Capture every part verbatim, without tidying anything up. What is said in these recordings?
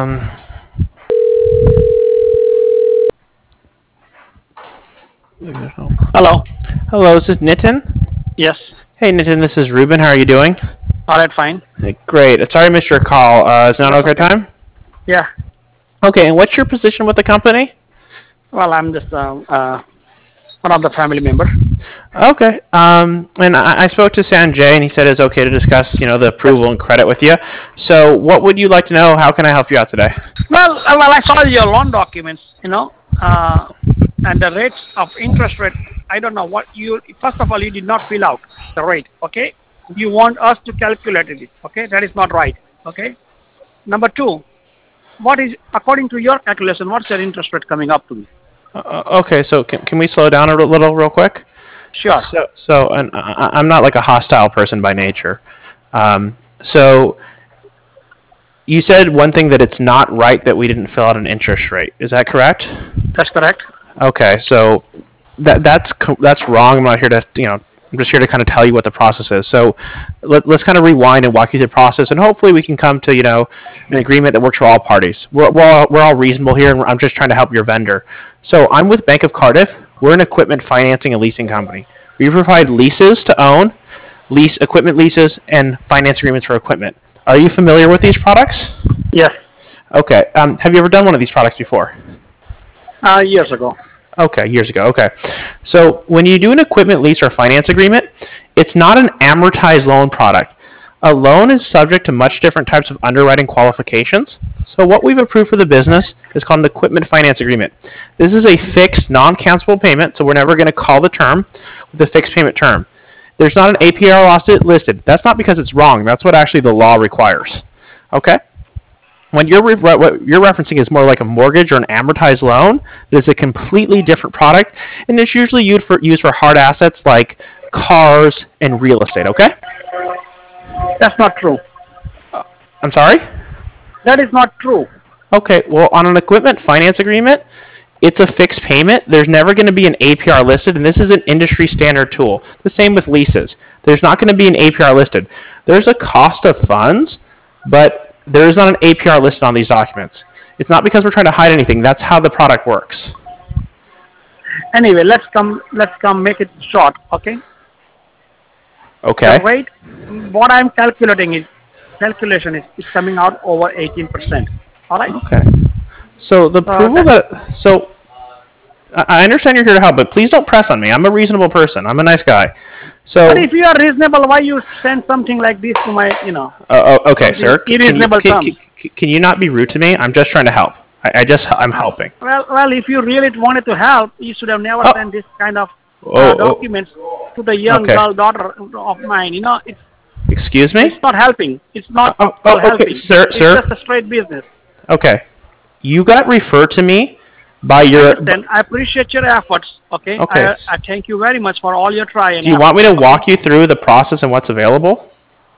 Um, Hello. hello, is this Nitin? Yes. Hey, Nitin, this is Ruben. How are you doing? All right. Fine. Hey, great. Sorry I missed your call. Uh, is now an That's okay okay. time? Yeah. Okay, and what's your position with the company? Well, I'm just uh, uh, one of the family member. Okay. Um, and I, I spoke to Sanjay, and he said it's okay to discuss, you know, the Yes. approval and credit with you. So, what would you like to know? How can I help you out today? Well, uh, well, I saw your loan documents. You know, uh, and the rates of interest rate. I don't know what you. First of all, you did not fill out the rate. Okay. You want us to calculate it. Okay. That is not right. Okay. Number two, what is according to your calculation? What's your interest rate coming up to be? Uh, okay, so can, can we slow down a little real quick? Sure. So, so and I, I'm not like a hostile person by nature. Um, so, you said one thing that it's not right that we didn't fill out an interest rate. Is that correct? That's correct. Okay, so that that's co- that's wrong. I'm not here to you know. I'm just here to kind of tell you what the process is. So let, let's kind of rewind and walk you through the process, and hopefully we can come to you know an agreement that works for all parties. We're we're all, we're all reasonable here, and I'm just trying to help your vendor. So I'm with Bank of Cardiff. We're an equipment financing and leasing company. We provide leases to own, lease equipment leases, and finance agreements for equipment. Are you familiar with these products? Yes. Okay. Um, have you ever done one of these products before? Uh, years ago. Okay, years ago. Okay. So when you do an equipment lease or finance agreement, it's not an amortized loan product. A loan is subject to much different types of underwriting qualifications. So what we've approved for the business is called an equipment finance agreement. This is a fixed, non-cancelable payment, so we're never going to call the term with a fixed payment term. There's not an A P R listed. That's not because it's wrong. That's what actually the law requires. Okay? When you're re- what you're referencing is more like a mortgage or an amortized loan. It's a completely different product, and it's usually used for used for hard assets like cars and real estate. Okay? That's not true. I'm sorry? That is not true. Okay, well, on an equipment finance agreement, it's a fixed payment. There's never going to be an A P R listed, and this is an industry standard tool. The same with leases. There's not going to be an A P R listed. There's a cost of funds, but there is not an A P R listed on these documents. It's not because we're trying to hide anything. That's how the product works. Anyway, let's come. Let's come. Make it short. Okay. Okay. The rate. What I'm calculating is calculation is, is coming out over eighteen percent. All right. Okay. So the Uh, approval that so I I understand you're here to help, but please don't press on me. I'm a reasonable person. I'm a nice guy. So But if you are reasonable, why you send something like this to my, you know? uh, oh, okay, sir. Can you, irreasonable can, terms. can, can you not be rude to me? I'm just trying to help. I, I just I'm helping. Well, well, if you really wanted to help, you should have never Oh. sent this kind of Oh, uh, oh. documents to the young Okay. girl daughter of mine. You know, it's Excuse me? it's not helping. It's not Oh, oh, okay, helping. sir, it's sir. just a straight business. Okay. You got referred to me by your. Then I appreciate your efforts. Okay. Okay. I, I thank you very much for all your try and Do you effort. want me to walk you through the process and what's available?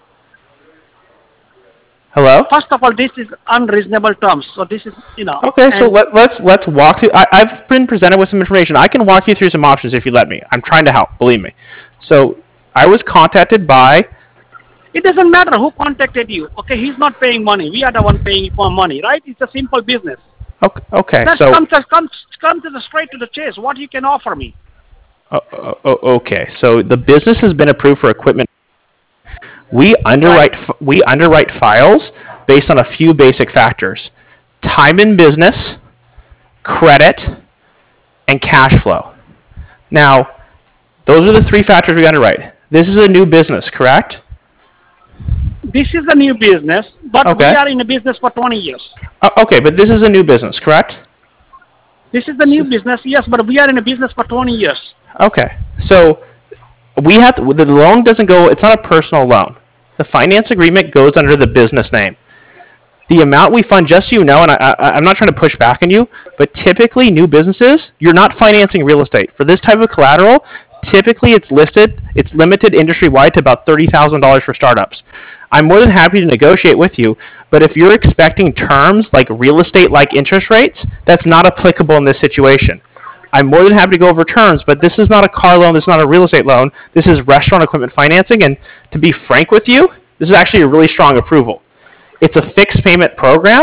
Hello? First of all, this is unreasonable terms. So this is, you know. Okay, so and let, let's let's walk through. I, I've been presented with some information. I can walk you through some options if you let me. I'm trying to help. Believe me. So I was contacted by. it doesn't matter who contacted you. Okay, he's not paying money. We are the one paying for money, right? It's a simple business. Okay, okay Let's so come to come come to the straight to the chase. What you can offer me? uh, uh, uh, okay, so the business has been approved for equipment. We underwrite f- we underwrite files based on a few basic factors: time in business, credit, and cash flow. Now, those are the three factors we underwrite. This is a new business, correct? This is a new business, but Okay. we are in a business for twenty years. Uh, okay, but this is a new business, correct? This is the new business, yes, but we are in a business for twenty years. Okay, so we have to, the loan doesn't go. It's not a personal loan. The finance agreement goes under the business name. The amount we fund, just so you know, and I, I, I'm not trying to push back on you, but typically new businesses, you're not financing real estate for this type of collateral. Typically, it's listed, it's limited industry wide to about thirty thousand dollars for startups. I'm more than happy to negotiate with you, but if you're expecting terms like real estate like interest rates, that's not applicable in this situation. I'm more than happy to go over terms, but this is not a car loan, this is not a real estate loan, this is restaurant equipment financing, and to be frank with you, this is actually a really strong approval. It's a fixed payment program,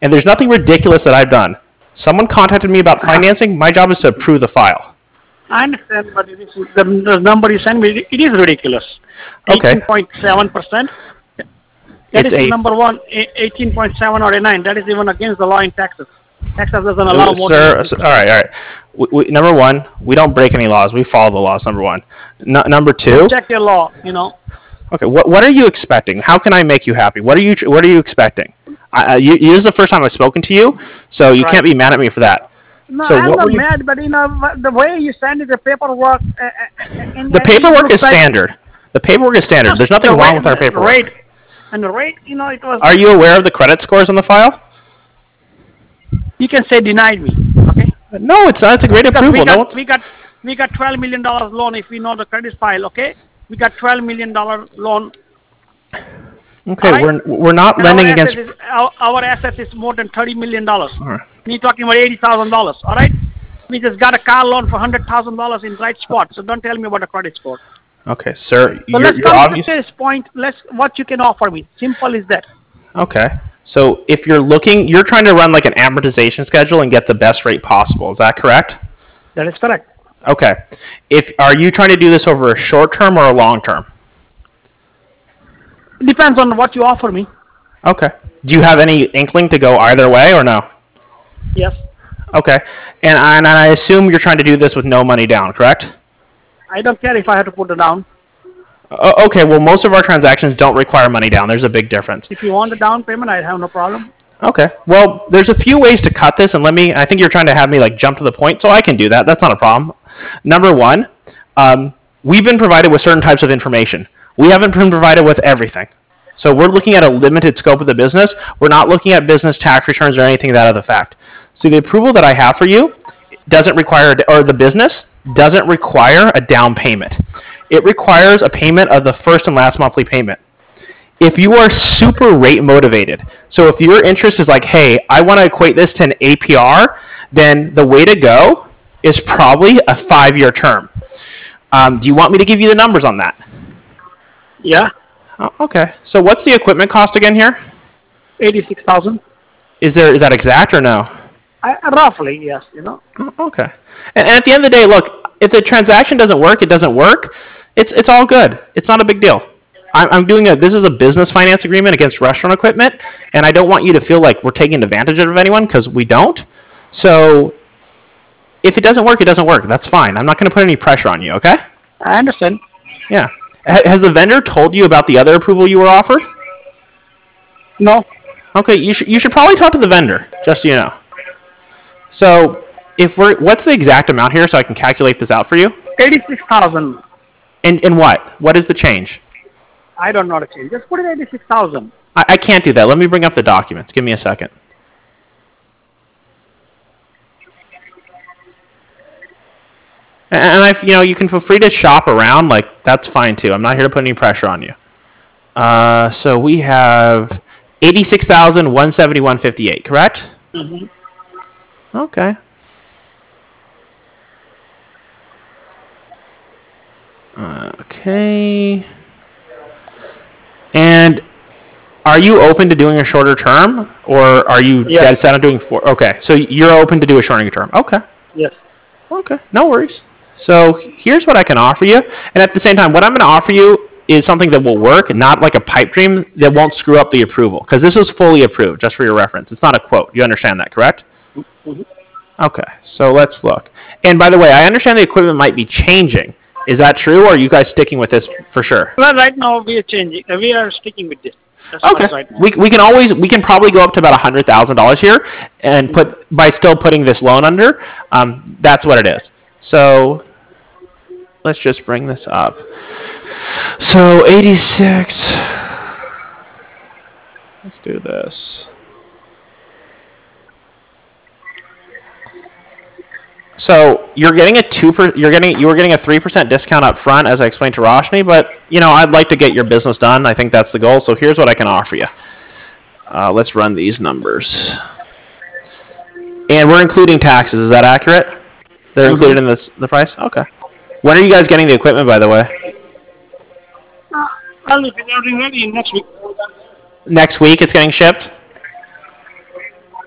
And there's nothing ridiculous that I've done. Someone contacted me about financing. My job is to approve the file. I understand, but it is, the, the number you send me, it is ridiculous. Okay. eighteen point seven percent. That It's is a- number one, eighteen point seven or nine. That is even against the law in Texas. Texas doesn't allow more Sir, than sir, all right, all right. We, we, number one, we don't break any laws. We follow the laws. Number one. N- number two. check your law, you know. Okay. What What are you expecting? How can I make you happy? What are you What are you expecting? I, I, you, this is the first time I've spoken to you, so you Right. can't be mad at me for that. No, So I'm what not were you- mad, but you know the way you send it, the paperwork. Uh, uh, and The and it paperwork looks is like- standard. The paperwork is standard. There's nothing the wrong rate- with our the paperwork. Rate, and the rate, you know, it was. Are you aware of the credit scores on the file? You can say denied me, okay? No, it's not. It's a great Because approval. we got, No, one's- we got we got twelve million dollars loan if we know the credit file, okay? We got twelve million dollar loan. okay, all right. we're we're not And lending our against. assets is, our, our assets is more than thirty million dollars. All right. We're talking about eighty thousand dollars, all right? We just got a car loan for hundred thousand dollars in right spot, so don't tell me about the credit score. Okay, sir. So you're, let's you're come obvious. to this point. Let's what you can offer me. Simple is that. Okay. So if you're looking, you're trying to run like an amortization schedule and get the best rate possible. Is that correct? That is correct. Okay. If are you trying to do this over a short term or a long term? It depends on what you offer me. Okay. Do you have any inkling to go either way or no? Yes. Okay. And I, and I assume you're trying to do this with no money down, correct? I don't care if I have to put it down. O- okay. Well, most of our transactions don't require money down. There's a big difference. If you want a down payment, I have no problem. Okay. Well, there's a few ways to cut this, and let me. I think you're trying to have me like jump to the point, so I can do that. That's not a problem. Number one, um, we've been provided with certain types of information. We haven't been provided with everything. So we're looking at a limited scope of the business. We're not looking at business tax returns or anything to that other fact. So the approval that I have for you doesn't require, or the business doesn't require a down payment. It requires a payment of the first and last monthly payment. If you are super rate motivated, so if your interest is like, hey, I want to equate this to an A P R, then the way to go is probably a five-year term. Um, do you want me to give you the numbers on that? Yeah. Oh, okay. So what's the equipment cost again here? Eighty-six thousand. Is there is that exact or no? I, roughly, yes. You know. Oh, okay. And, and at the end of the day, look, if the transaction doesn't work, it doesn't work. It's it's all good. It's not a big deal. I'm, I'm doing a this is a business finance agreement against restaurant equipment, and I don't want you to feel like we're taking advantage of anyone because we don't. So if it doesn't work, it doesn't work. That's fine. I'm not going to put any pressure on you. Okay? I understand. Yeah. Ha- Has the vendor told you about the other approval you were offered? No. Okay, you should you should probably talk to the vendor, just so you know. So, if we're what's the exact amount here, so I can calculate this out for you? Eighty-six thousand. And and what? What is the change? I don't know the change. Just put it eighty-six thousand. I, I can't do that. Let me bring up the documents. Give me a second. And, and I, you know, you can feel free to shop around. Like that's fine too. I'm not here to put any pressure on you. Uh, so we have eighty-six thousand one seventy-one fifty-eight. Correct? Mm-hmm. Okay. Okay. And are you open to doing a shorter term, or are you Yes. dead set on doing four? Okay, so you're open to do a shorter term. Okay. Yes. Okay, no worries. So here's what I can offer you, and at the same time, what I'm going to offer you is something that will work, not like a pipe dream that won't screw up the approval, because this is fully approved, just for your reference. It's not a quote. You understand that, correct? Mm-hmm. Okay, so let's look. And by the way, I understand the equipment might be changing. Is that true, or are you guys sticking with this for sure? Well, right now we are changing. Uh, we are sticking with this. That's Okay. what's right now. We, we can always we can probably go up to about a hundred thousand dollars here, and put by still putting this loan under. Um, that's what it is. So let's just bring this up. So eighty-six. Let's do this. So you're getting a two per, you're getting you were getting a three percent discount up front, as I explained to Roshni. But you know, I'd like to get your business done. I think that's the goal. So here's what I can offer you. Uh, let's run these numbers. And we're including taxes. Is that accurate? They're Mm-hmm. included in this the price. Okay. When are you guys getting the equipment, by the way? Uh, I'll be everything ready next week. Next week, it's getting shipped.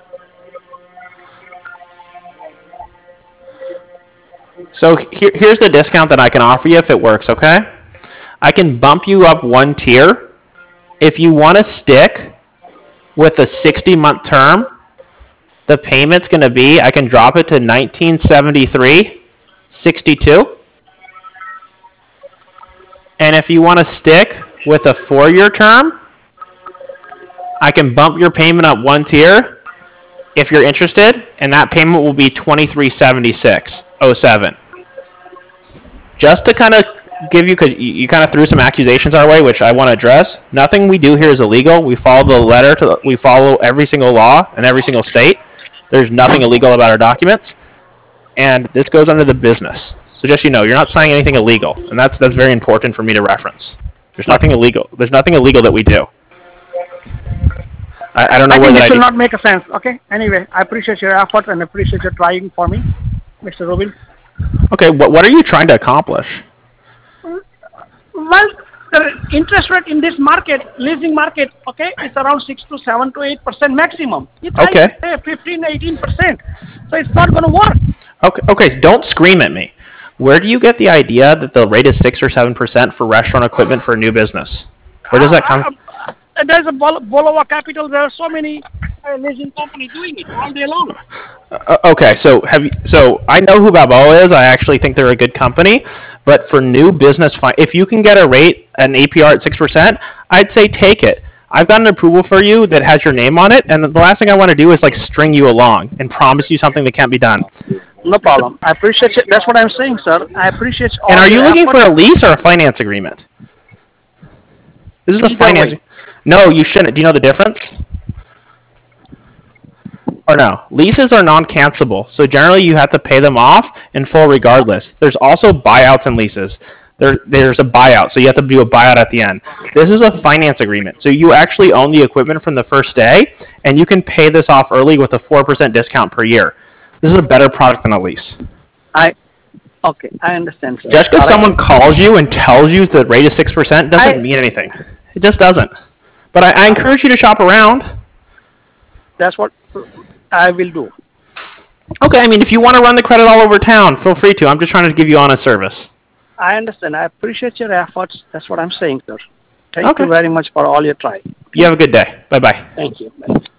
So here, here's the discount that I can offer you if it works, okay? I can bump you up one tier. If you want to stick with a sixty month term, the payment's going to be, I can drop it to nineteen seventy-three sixty-two. And if you want to stick with a four year term, I can bump your payment up one tier if you're interested, and that payment will be twenty-three seventy-six oh seven. Just to kind of give you, because you, you kind of threw some accusations our way, which I want to address. Nothing we do here is illegal. We follow the letter to the, we follow every single law in every single state. There's nothing illegal about our documents, and this goes under the business. So just so you know, you're not signing anything illegal, and that's that's very important for me to reference. There's nothing illegal. There's nothing illegal that we do. I, I don't know I whether think this I will do. not make a sense. Okay. Anyway, I appreciate your effort and appreciate your trying for me, Mister Rubin. Okay, what what are you trying to accomplish? Well, the interest rate in this market, leasing market, okay, is around six to seven to eight percent maximum. It's Okay. like fifteen, eighteen percent. So it's not going to work. Okay, okay, don't scream at me. Where do you get the idea that the rate is six or seven percent for restaurant equipment for a new business? Where does that come? Uh, uh, there's a Bol- Bolivar Capital. There are so many uh, leasing companies doing it all day long. Uh, okay, so have you? So I know who Balboa is. I actually think they're a good company. But for new business, fi- if you can get a rate, an A P R at six percent, I'd say take it. I've got an approval for you that has your name on it, and the last thing I want to do is like string you along and promise you something that can't be done. No problem. I appreciate it. That's what I'm saying, sir. I appreciate all And are you your looking effort. for a lease or a finance agreement? This is a Either finance. way. No, you shouldn't. Do you know the difference? Or no? Leases are non-cancelable, so generally you have to pay them off in full regardless. There's also buyouts and leases. There, there's a buyout, so you have to do a buyout at the end. This is a finance agreement, so you actually own the equipment from the first day, and you can pay this off early with a four percent discount per year. This is a better product than a lease. I okay. I understand, sir. Just because All right. someone calls you and tells you the rate is six percent doesn't I- mean anything. It just doesn't. But I, I encourage you to shop around. That's what I will do. Okay, I mean, if you want to run the credit all over town, feel free to. I'm just trying to give you honest service. I understand. I appreciate your efforts. That's what I'm saying, sir. Thank Okay. you very much for all your try. You have a good day. Bye-bye. Thank you. Bye.